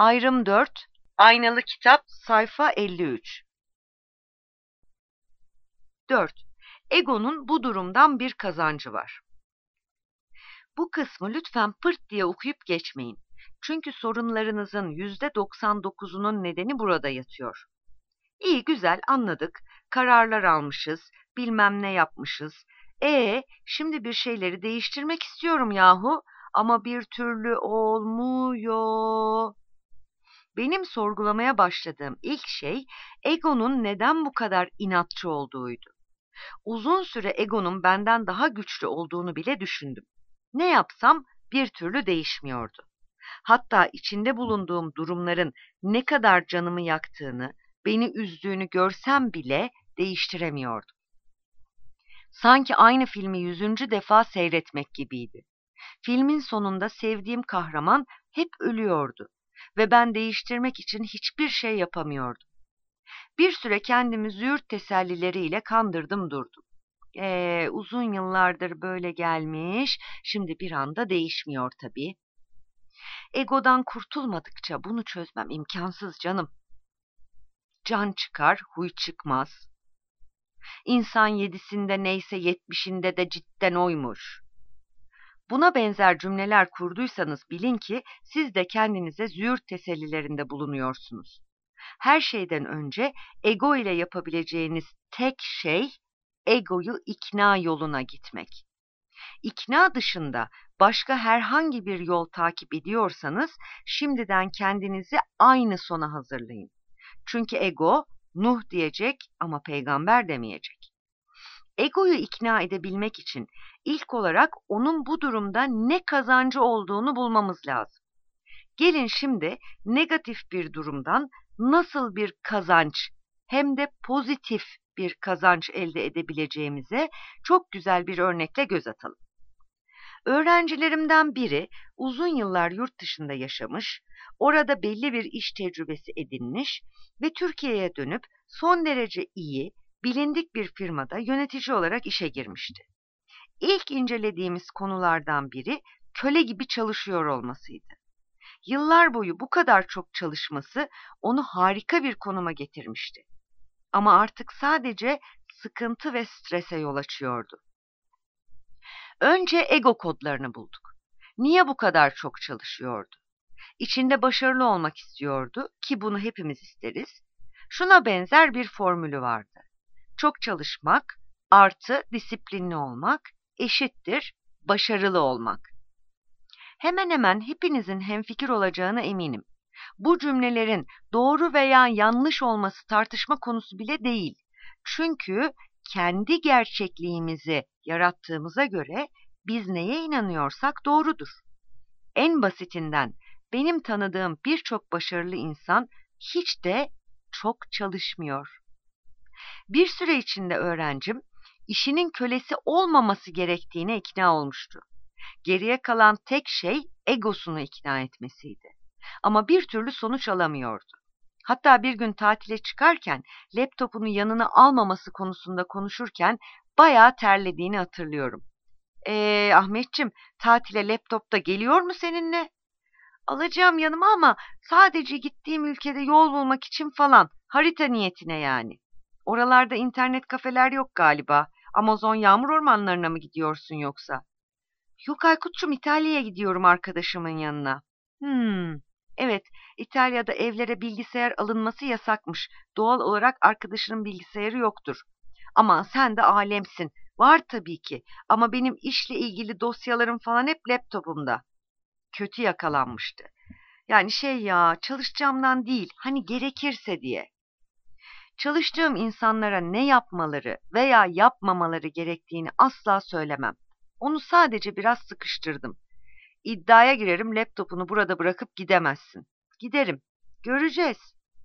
Ayrım 4, Aynalı Kitap, sayfa 53. 4. Egonun bu durumdan bir kazancı var. Bu kısmı lütfen pırt diye okuyup geçmeyin. Çünkü sorunlarınızın %99'unun nedeni burada yatıyor. İyi, güzel, anladık. Kararlar almışız, bilmem ne yapmışız. Şimdi bir şeyleri değiştirmek istiyorum yahu. Ama bir türlü olmuyor. Benim sorgulamaya başladığım ilk şey egonun neden bu kadar inatçı olduğuydu. Uzun süre egonun benden daha güçlü olduğunu bile düşündüm. Ne yapsam bir türlü değişmiyordu. Hatta içinde bulunduğum durumların ne kadar canımı yaktığını, beni üzdüğünü görsem bile değiştiremiyordum. Sanki aynı filmi 100. defa seyretmek gibiydi. Filmin sonunda sevdiğim kahraman hep ölüyordu ve ben değiştirmek için hiçbir şey yapamıyordum. Bir süre kendimi züğürt tesellileriyle kandırdım durdum. Uzun yıllardır böyle gelmiş, şimdi bir anda değişmiyor tabii. Egodan kurtulmadıkça bunu çözmem imkansız canım. Can çıkar, huy çıkmaz. İnsan 7'sinde neyse 70'inde de cidden oymuş. Buna benzer cümleler kurduysanız bilin ki siz de kendinize züğürt tesellilerinde bulunuyorsunuz. Her şeyden önce ego ile yapabileceğiniz tek şey egoyu ikna yoluna gitmek. İkna dışında başka herhangi bir yol takip ediyorsanız şimdiden kendinizi aynı sona hazırlayın. Çünkü ego Nuh diyecek ama peygamber demeyecek. Egoyu ikna edebilmek için ilk olarak onun bu durumda ne kazancı olduğunu bulmamız lazım. Gelin şimdi negatif bir durumdan nasıl bir kazanç hem de pozitif bir kazanç elde edebileceğimize çok güzel bir örnekle göz atalım. Öğrencilerimden biri uzun yıllar yurt dışında yaşamış, orada belli bir iş tecrübesi edinmiş ve Türkiye'ye dönüp son derece iyi, bilindik bir firmada yönetici olarak işe girmişti. İlk incelediğimiz konulardan biri köle gibi çalışıyor olmasıydı. Yıllar boyu bu kadar çok çalışması onu harika bir konuma getirmişti. Ama artık sadece sıkıntı ve strese yol açıyordu. Önce ego kodlarını bulduk. Niye bu kadar çok çalışıyordu? İçinde başarılı olmak istiyordu ki bunu hepimiz isteriz. Şuna benzer bir formülü vardı. Çok çalışmak artı disiplinli olmak eşittir başarılı olmak. Hemen hemen hepinizin hemfikir olacağına eminim. Bu cümlelerin doğru veya yanlış olması tartışma konusu bile değil. Çünkü kendi gerçekliğimizi yarattığımıza göre biz neye inanıyorsak doğrudur. En basitinden benim tanıdığım birçok başarılı insan hiç de çok çalışmıyor. Bir süre içinde öğrencim işinin kölesi olmaması gerektiğine ikna olmuştu. Geriye kalan tek şey egosunu ikna etmesiydi. Ama bir türlü sonuç alamıyordu. Hatta bir gün tatile çıkarken laptopunu yanına almaması konusunda konuşurken bayağı terlediğini hatırlıyorum. Ahmetciğim, tatile laptop da geliyor mu seninle? Alacağım yanıma ama sadece gittiğim ülkede yol bulmak için falan, harita niyetine yani. Oralarda internet kafeler yok galiba. Amazon yağmur ormanlarına mı gidiyorsun yoksa? Yok Aykut'cum, İtalya'ya gidiyorum arkadaşımın yanına. Evet, İtalya'da evlere bilgisayar alınması yasakmış. Doğal olarak arkadaşının bilgisayarı yoktur. Ama sen de alemsin. Var tabii ki ama benim işle ilgili dosyalarım falan hep laptopumda. Kötü yakalanmıştı. Yani çalışacağımdan değil, hani gerekirse diye. Çalıştığım insanlara ne yapmaları veya yapmamaları gerektiğini asla söylemem. Onu sadece biraz sıkıştırdım. İddiaya girerim, laptopunu burada bırakıp gidemezsin. Giderim. Göreceğiz.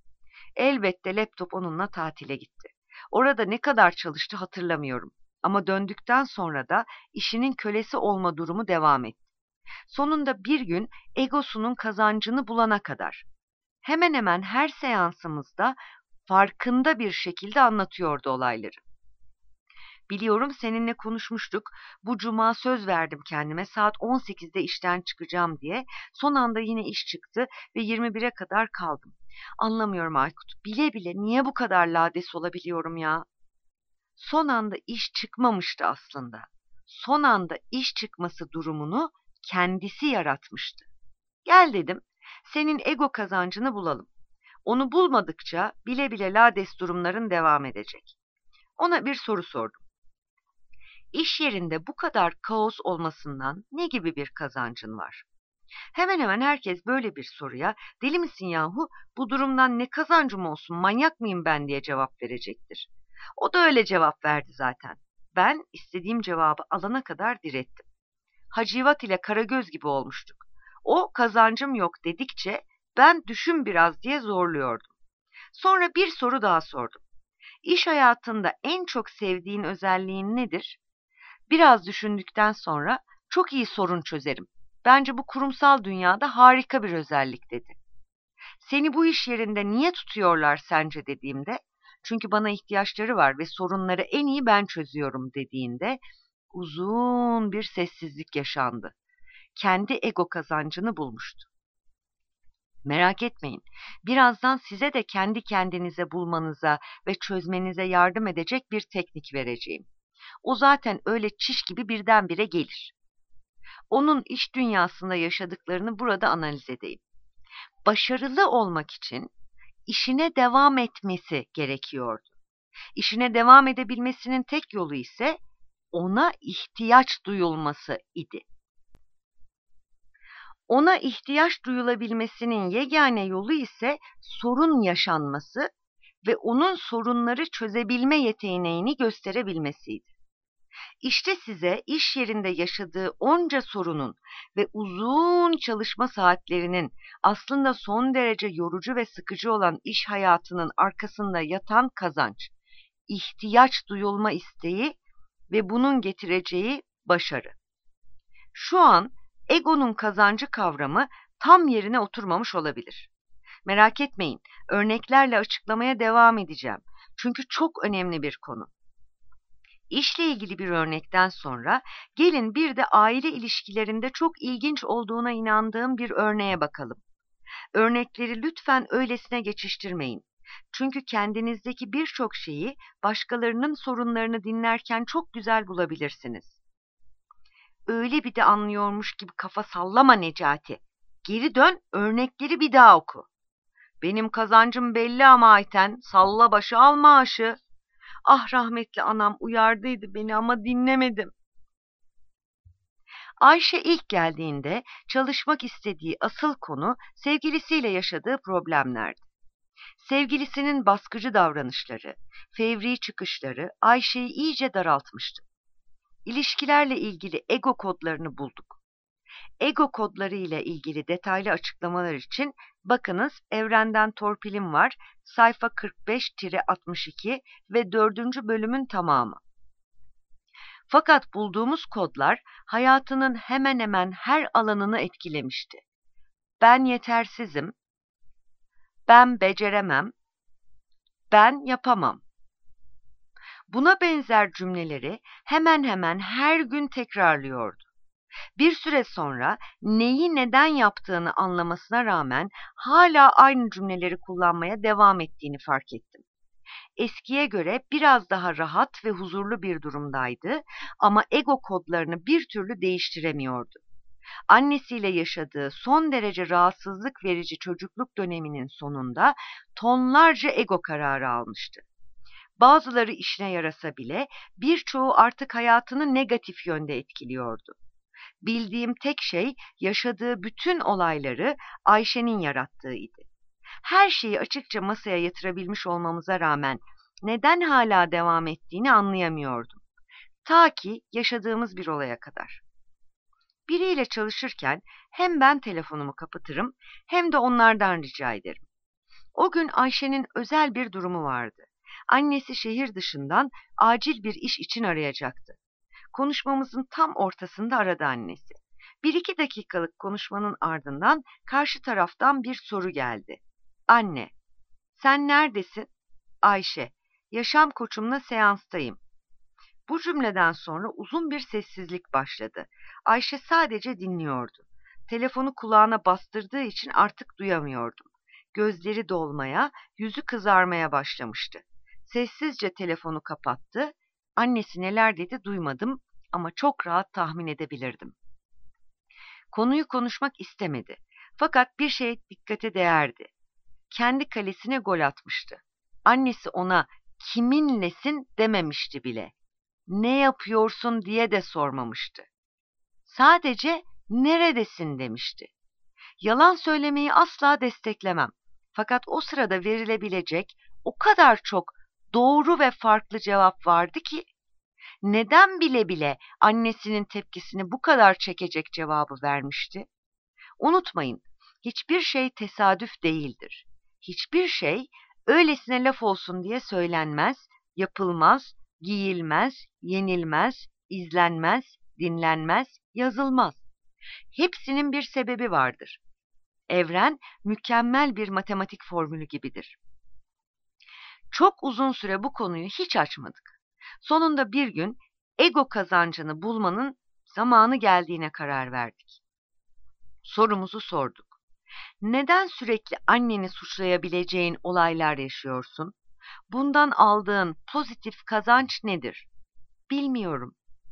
Elbette laptop onunla tatile gitti. Orada ne kadar çalıştı hatırlamıyorum. Ama döndükten sonra da işinin kölesi olma durumu devam etti. Sonunda bir gün egosunun kazancını bulana kadar. Hemen hemen her seansımızda farkında bir şekilde anlatıyordu olayları. Biliyorum seninle konuşmuştuk. Bu cuma söz verdim kendime saat 18'de işten çıkacağım diye. Son anda yine iş çıktı ve 21'e kadar kaldım. Anlamıyorum Aykut. Bile bile niye bu kadar lades olabiliyorum ya? Son anda iş çıkmamıştı aslında. Son anda iş çıkması durumunu kendisi yaratmıştı. Gel dedim, senin ego kazancını bulalım. Onu bulmadıkça bile bile lades durumların devam edecek. Ona bir soru sordum. İş yerinde bu kadar kaos olmasından ne gibi bir kazancın var? Hemen hemen herkes böyle bir soruya deli misin yahu, bu durumdan ne kazancım olsun, manyak mıyım ben diye cevap verecektir. O da öyle cevap verdi zaten. Ben istediğim cevabı alana kadar direttim. Hacivat ile Karagöz gibi olmuştuk. O kazancım yok dedikçe ben düşün biraz diye zorluyordum. Sonra bir soru daha sordum. İş hayatında en çok sevdiğin özelliğin nedir? Biraz düşündükten sonra çok iyi sorun çözerim. Bence bu kurumsal dünyada harika bir özellik dedi. Seni bu iş yerinde niye tutuyorlar sence dediğimde, çünkü bana ihtiyaçları var ve sorunları en iyi ben çözüyorum dediğinde uzun bir sessizlik yaşandı. Kendi ego kazancını bulmuştu. Merak etmeyin, birazdan size de kendi kendinize bulmanıza ve çözmenize yardım edecek bir teknik vereceğim. O zaten öyle çiş gibi birdenbire gelir. Onun iş dünyasında yaşadıklarını burada analiz edeyim. Başarılı olmak için işine devam etmesi gerekiyordu. İşine devam edebilmesinin tek yolu ise ona ihtiyaç duyulması idi. Ona ihtiyaç duyulabilmesinin yegane yolu ise sorun yaşanması ve onun sorunları çözebilme yeteneğini gösterebilmesiydi. İşte size iş yerinde yaşadığı onca sorunun ve uzun çalışma saatlerinin aslında son derece yorucu ve sıkıcı olan iş hayatının arkasında yatan kazanç, ihtiyaç duyulma isteği ve bunun getireceği başarı. Şu an egonun kazancı kavramı tam yerine oturmamış olabilir. Merak etmeyin, örneklerle açıklamaya devam edeceğim. Çünkü çok önemli bir konu. İşle ilgili bir örnekten sonra gelin bir de aile ilişkilerinde çok ilginç olduğuna inandığım bir örneğe bakalım. Örnekleri lütfen öylesine geçiştirmeyin. Çünkü kendinizdeki birçok şeyi başkalarının sorunlarını dinlerken çok güzel bulabilirsiniz. Öyle bir de anlıyormuş gibi kafa sallama Necati. Geri dön, örnekleri bir daha oku. Benim kazancım belli ama Ayten, salla başı al maaşı. Ah rahmetli anam uyardıydı beni ama dinlemedim. Ayşe ilk geldiğinde çalışmak istediği asıl konu sevgilisiyle yaşadığı problemlerdi. Sevgilisinin baskıcı davranışları, fevri çıkışları Ayşe'yi iyice daraltmıştı. İlişkilerle ilgili ego kodlarını bulduk. Ego kodları ile ilgili detaylı açıklamalar için bakınız Evrenden Torpilim var, sayfa 45-62 ve 4. bölümün tamamı. Fakat bulduğumuz kodlar hayatının hemen hemen her alanını etkilemişti. Ben yetersizim, ben beceremem, ben yapamam. Buna benzer cümleleri hemen hemen her gün tekrarlıyordu. Bir süre sonra neyi neden yaptığını anlamasına rağmen hala aynı cümleleri kullanmaya devam ettiğini fark ettim. Eskiye göre biraz daha rahat ve huzurlu bir durumdaydı ama ego kodlarını bir türlü değiştiremiyordu. Annesiyle yaşadığı son derece rahatsızlık verici çocukluk döneminin sonunda tonlarca ego kararı almıştı. Bazıları işine yarasa bile birçoğu artık hayatını negatif yönde etkiliyordu. Bildiğim tek şey yaşadığı bütün olayları Ayşe'nin yarattığıydı. Her şeyi açıkça masaya yatırabilmiş olmamıza rağmen neden hala devam ettiğini anlayamıyordum. Ta ki yaşadığımız bir olaya kadar. Biriyle çalışırken hem ben telefonumu kapatırım hem de onlardan rica ederim. O gün Ayşe'nin özel bir durumu vardı. Annesi şehir dışından acil bir iş için arayacaktı. Konuşmamızın tam ortasında aradı annesi. 1-2 dakikalık konuşmanın ardından karşı taraftan bir soru geldi. Anne, sen neredesin? Ayşe, yaşam koçumla seanstayım. Bu cümleden sonra uzun bir sessizlik başladı. Ayşe sadece dinliyordu. Telefonu kulağına bastırdığı için artık duyamıyordum. Gözleri dolmaya, yüzü kızarmaya başlamıştı. Sessizce telefonu kapattı. Annesi neler dedi duymadım ama çok rahat tahmin edebilirdim. Konuyu konuşmak istemedi. Fakat bir şey dikkate değerdi. Kendi kalesine gol atmıştı. Annesi ona kiminlesin dememişti bile. Ne yapıyorsun diye de sormamıştı. Sadece neredesin demişti. Yalan söylemeyi asla desteklemem. Fakat o sırada verilebilecek o kadar çok doğru ve farklı cevap vardı ki neden bile bile annesinin tepkisini bu kadar çekecek cevabı vermişti? Unutmayın, hiçbir şey tesadüf değildir. Hiçbir şey öylesine laf olsun diye söylenmez, yapılmaz, giyilmez, yenilmez, izlenmez, dinlenmez, yazılmaz. Hepsinin bir sebebi vardır. Evren mükemmel bir matematik formülü gibidir. Çok uzun süre bu konuyu hiç açmadık. Sonunda bir gün ego kazancını bulmanın zamanı geldiğine karar verdik. Sorumuzu sorduk. Neden sürekli anneni suçlayabileceğin olaylar yaşıyorsun? Bundan aldığın pozitif kazanç nedir? Bilmiyorum.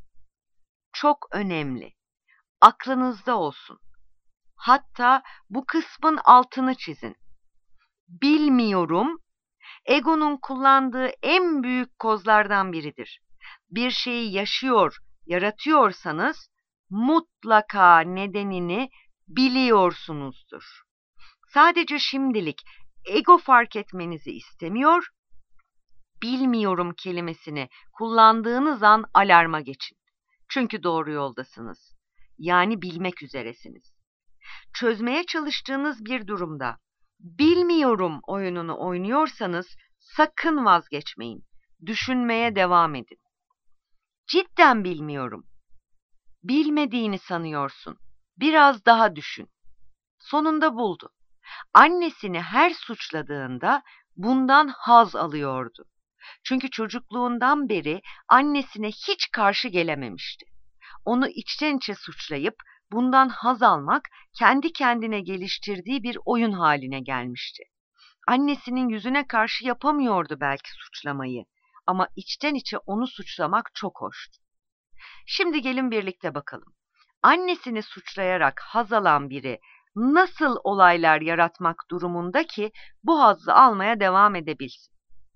Çok önemli. Aklınızda olsun. Hatta bu kısmın altını çizin. Bilmiyorum, egonun kullandığı en büyük kozlardan biridir. Bir şeyi yaşıyor, yaratıyorsanız mutlaka nedenini biliyorsunuzdur. Sadece şimdilik ego fark etmenizi istemiyor, bilmiyorum kelimesini kullandığınız an alarma geçin. Çünkü doğru yoldasınız. Yani bilmek üzeresiniz. Çözmeye çalıştığınız bir durumda bilmiyorum oyununu oynuyorsanız sakın vazgeçmeyin. Düşünmeye devam edin. Cidden bilmiyorum. Bilmediğini sanıyorsun. Biraz daha düşün. Sonunda buldu. Annesini her suçladığında bundan haz alıyordu. Çünkü çocukluğundan beri annesine hiç karşı gelememişti. Onu içten içe suçlayıp bundan haz almak kendi kendine geliştirdiği bir oyun haline gelmişti. Annesinin yüzüne karşı yapamıyordu belki suçlamayı ama içten içe onu suçlamak çok hoştu. Şimdi gelin birlikte bakalım. Annesini suçlayarak haz alan biri nasıl olaylar yaratmak durumunda ki bu hazzı almaya devam edebilsin?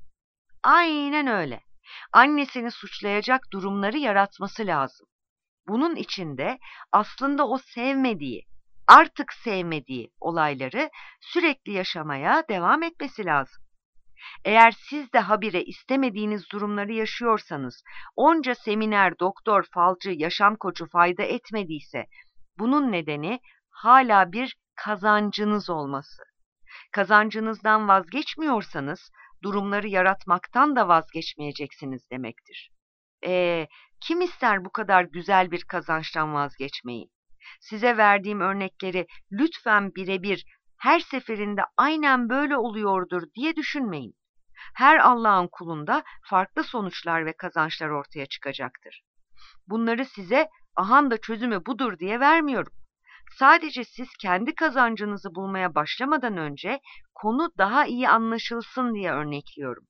Aynen öyle. Annesini suçlayacak durumları yaratması lazım. Bunun içinde aslında o sevmediği, artık sevmediği olayları sürekli yaşamaya devam etmesi lazım. Eğer siz de habire istemediğiniz durumları yaşıyorsanız, onca seminer, doktor, falcı, yaşam koçu fayda etmediyse, bunun nedeni hala bir kazancınız olması. Kazancınızdan vazgeçmiyorsanız, durumları yaratmaktan da vazgeçmeyeceksiniz demektir. Kim ister bu kadar güzel bir kazançtan vazgeçmeyi? Size verdiğim örnekleri lütfen birebir her seferinde aynen böyle oluyordur diye düşünmeyin. Her Allah'ın kulunda farklı sonuçlar ve kazançlar ortaya çıkacaktır. Bunları size ahan da çözümü budur diye vermiyorum. Sadece siz kendi kazancınızı bulmaya başlamadan önce konu daha iyi anlaşılsın diye örnekliyorum.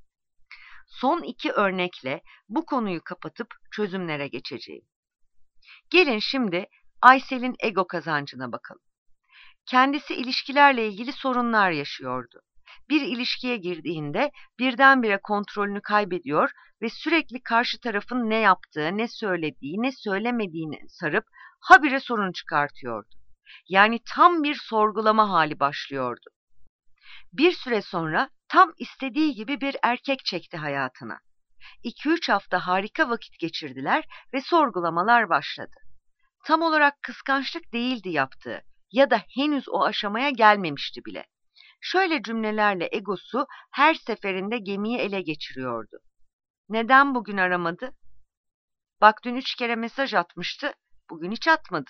Son 2 örnekle bu konuyu kapatıp çözümlere geçeceğim. Gelin şimdi Aysel'in ego kazancına bakalım. Kendisi ilişkilerle ilgili sorunlar yaşıyordu. Bir ilişkiye girdiğinde birdenbire kontrolünü kaybediyor ve sürekli karşı tarafın ne yaptığı, ne söylediği, ne söylemediğini sarıp habire sorun çıkartıyordu. Yani tam bir sorgulama hali başlıyordu. Bir süre sonra tam istediği gibi bir erkek çekti hayatına. 2-3 hafta harika vakit geçirdiler ve sorgulamalar başladı. Tam olarak kıskançlık değildi yaptığı ya da henüz o aşamaya gelmemişti bile. Şöyle cümlelerle egosu her seferinde gemiyi ele geçiriyordu. Neden bugün aramadı? Bak dün 3 kere mesaj atmıştı, bugün hiç atmadı.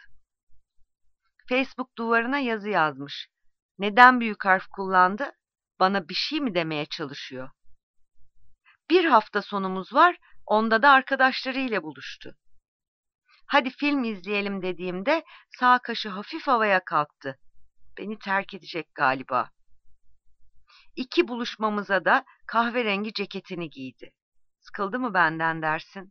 Facebook duvarına yazı yazmış. Neden büyük harf kullandı? Bana bir şey mi demeye çalışıyor? Bir hafta sonumuz var, Onda da arkadaşlarıyla buluştu. Hadi film izleyelim dediğimde sağ kaşı hafif havaya kalktı. Beni terk edecek galiba. İki buluşmamıza da kahverengi ceketini giydi. Sıkıldı mı benden dersin?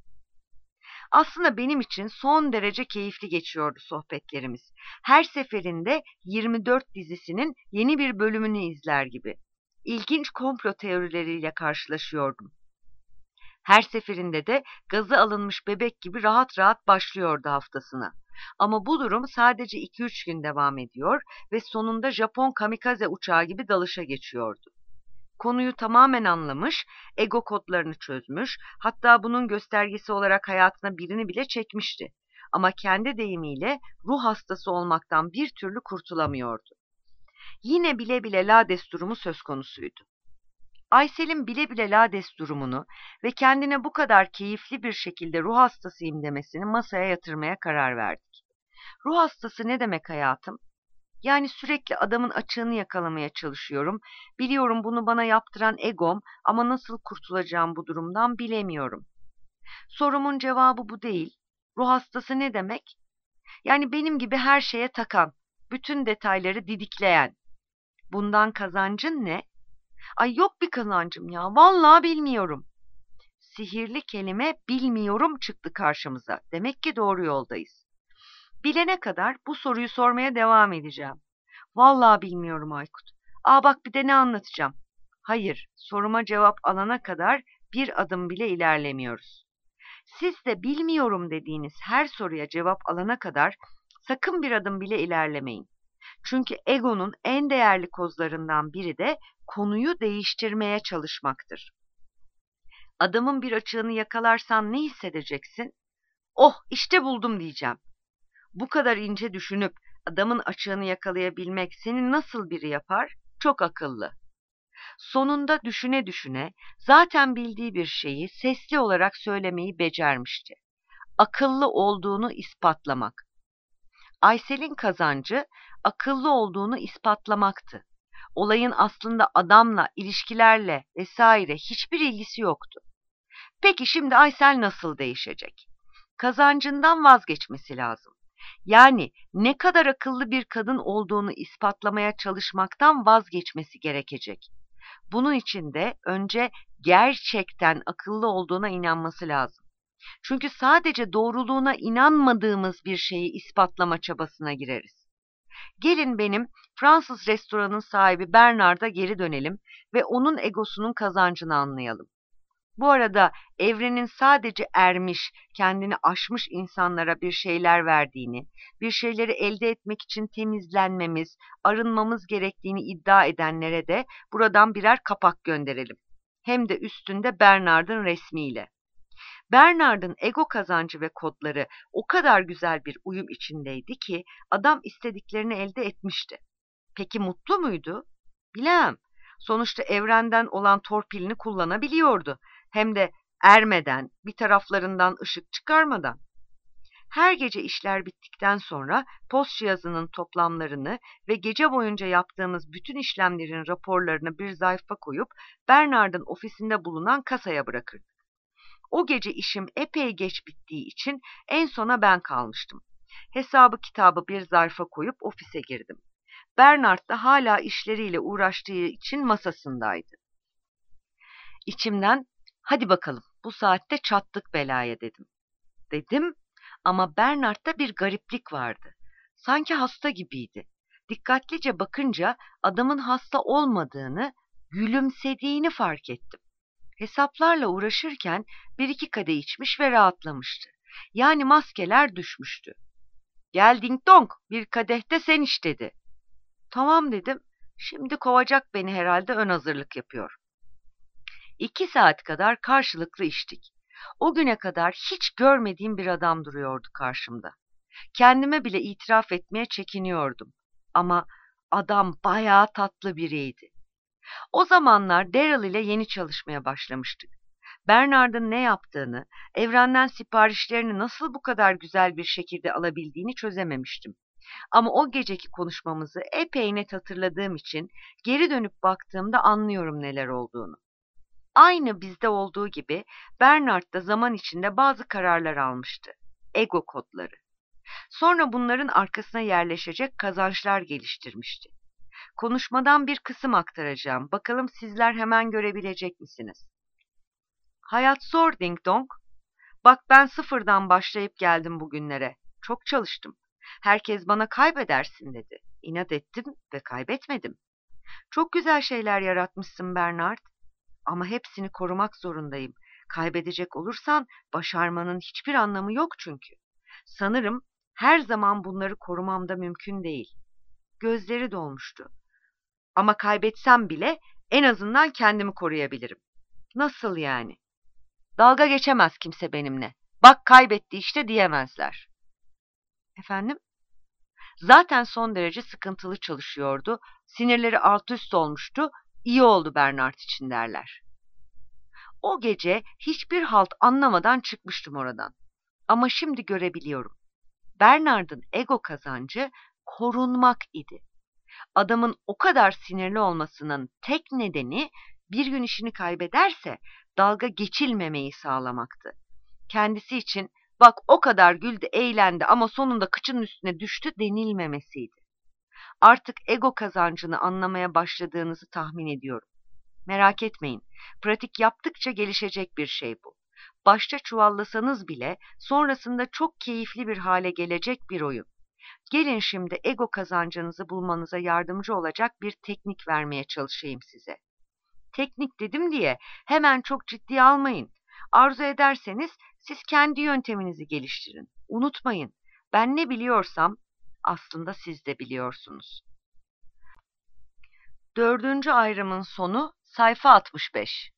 Aslında benim için son derece keyifli geçiyordu sohbetlerimiz. Her seferinde 24 dizisinin yeni bir bölümünü izler gibi. İlginç komplo teorileriyle karşılaşıyordum. Her seferinde de gazı alınmış bebek gibi rahat rahat başlıyordu haftasına. Ama bu durum sadece 2-3 gün devam ediyor ve sonunda Japon kamikaze uçağı gibi dalışa geçiyordu. Konuyu tamamen anlamış, ego kodlarını çözmüş, hatta bunun göstergesi olarak hayatına birini bile çekmişti. Ama kendi deyimiyle ruh hastası olmaktan bir türlü kurtulamıyordu. Yine bile bile lades durumu söz konusuydu. Aysel'in bile bile lades durumunu ve kendine bu kadar keyifli bir şekilde ruh hastasıyım demesini masaya yatırmaya karar verdik. Ruh hastası ne demek hayatım? Yani sürekli adamın açığını yakalamaya çalışıyorum. Biliyorum bunu bana yaptıran egom ama nasıl kurtulacağım bu durumdan bilemiyorum. Sorumun cevabı bu değil. Ruh hastası ne demek? Yani benim gibi her şeye takan, bütün detayları didikleyen. Bundan kazancın ne? Ay yok bir kazancım ya, vallahi bilmiyorum. Sihirli kelime bilmiyorum çıktı karşımıza. Demek ki doğru yoldayız. Bilene kadar bu soruyu sormaya devam edeceğim. Vallahi bilmiyorum Aykut. Bak bir de ne anlatacağım. Hayır, soruma cevap alana kadar bir adım bile ilerlemiyoruz. Siz de bilmiyorum dediğiniz her soruya cevap alana kadar sakın bir adım bile ilerlemeyin. Çünkü egonun en değerli kozlarından biri de konuyu değiştirmeye çalışmaktır. Adamın bir açığını yakalarsan ne hissedeceksin? Oh, işte buldum diyeceğim. Bu kadar ince düşünüp adamın açığını yakalayabilmek seni nasıl biri yapar? Çok akıllı. Sonunda düşüne düşüne zaten bildiği bir şeyi sesli olarak söylemeyi becermişti. Akıllı olduğunu ispatlamak. Aysel'in kazancı akıllı olduğunu ispatlamaktı. Olayın aslında adamla, ilişkilerle vesaire hiçbir ilgisi yoktu. Peki şimdi Aysel nasıl değişecek? Kazancından vazgeçmesi lazım. Yani ne kadar akıllı bir kadın olduğunu ispatlamaya çalışmaktan vazgeçmesi gerekecek. Bunun için de önce gerçekten akıllı olduğuna inanması lazım. Çünkü sadece doğruluğuna inanmadığımız bir şeyi ispatlama çabasına gireriz. Gelin benim Fransız restoranın sahibi Bernard'a geri dönelim ve onun egosunun kazancını anlayalım. Bu arada evrenin sadece ermiş, kendini aşmış insanlara bir şeyler verdiğini, bir şeyleri elde etmek için temizlenmemiz, arınmamız gerektiğini iddia edenlere de buradan birer kapak gönderelim. Hem de üstünde Bernard'ın resmiyle. Bernard'ın ego kazancı ve kodları o kadar güzel bir uyum içindeydi ki adam istediklerini elde etmişti. Peki mutlu muydu? Bilemem. Sonuçta evrenden olan torpilini kullanabiliyordu. Hem de ermeden, bir taraflarından ışık çıkarmadan. Her gece işler bittikten sonra post cihazının toplamlarını ve gece boyunca yaptığımız bütün işlemlerin raporlarını bir zarfa koyup Bernard'ın ofisinde bulunan kasaya bırakırdık. O gece işim epey geç bittiği için en sona ben kalmıştım. Hesabı kitabı bir zarfa koyup ofise girdim. Bernard da hala işleriyle uğraştığı için masasındaydı. İçimden hadi bakalım bu saatte çattık belaya dedim ama Bernard'da bir gariplik vardı. Sanki hasta gibiydi. Dikkatlice bakınca adamın hasta olmadığını, gülümsediğini fark ettim. Hesaplarla uğraşırken bir iki kadeh içmiş ve rahatlamıştı. Yani maskeler düşmüştü. Gel ding dong, bir kadeh de sen iç dedi. Tamam dedim. Şimdi kovacak beni herhalde, ön hazırlık yapıyor. 2 saat kadar karşılıklı içtik. O güne kadar hiç görmediğim bir adam duruyordu karşımda. Kendime bile itiraf etmeye çekiniyordum. Ama adam bayağı tatlı biriydi. O zamanlar Daryl ile yeni çalışmaya başlamıştık. Bernard'ın ne yaptığını, evrenden siparişlerini nasıl bu kadar güzel bir şekilde alabildiğini çözememiştim. Ama o geceki konuşmamızı epey net hatırladığım için geri dönüp baktığımda anlıyorum neler olduğunu. Aynı bizde olduğu gibi Bernard da zaman içinde bazı kararlar almıştı. Ego kodları. Sonra bunların arkasına yerleşecek kazançlar geliştirmişti. Konuşmadan bir kısım aktaracağım. Bakalım sizler hemen görebilecek misiniz? Hayat zor ding dong. Bak ben sıfırdan başlayıp geldim bugünlere. Çok çalıştım. Herkes bana kaybedersin dedi. İnat ettim ve kaybetmedim. Çok güzel şeyler yaratmışsın Bernard. Ama hepsini korumak zorundayım. Kaybedecek olursan başarmanın hiçbir anlamı yok çünkü. Sanırım her zaman bunları korumam da mümkün değil. Gözleri dolmuştu. Ama kaybetsem bile en azından kendimi koruyabilirim. Nasıl yani? Dalga geçemez kimse benimle. Bak kaybetti işte diyemezler. Efendim? Zaten son derece sıkıntılı çalışıyordu. Sinirleri alt üst olmuştu. İyi oldu Bernard için derler. O gece hiçbir halt anlamadan çıkmıştım oradan. Ama şimdi görebiliyorum. Bernard'ın ego kazancı korunmak idi. Adamın o kadar sinirli olmasının tek nedeni bir gün işini kaybederse dalga geçilmemeyi sağlamaktı. Kendisi için bak o kadar güldü, eğlendi ama sonunda kıçının üstüne düştü denilmemesiydi. Artık ego kazancını anlamaya başladığınızı tahmin ediyorum. Merak etmeyin, pratik yaptıkça gelişecek bir şey bu. Başta çuvallasanız bile sonrasında çok keyifli bir hale gelecek bir oyun. Gelin şimdi ego kazancınızı bulmanıza yardımcı olacak bir teknik vermeye çalışayım size. Teknik dedim diye hemen çok ciddiye almayın. Arzu ederseniz siz kendi yönteminizi geliştirin. Unutmayın, ben ne biliyorsam aslında siz de biliyorsunuz. 4. ayrımın sonu sayfa 65.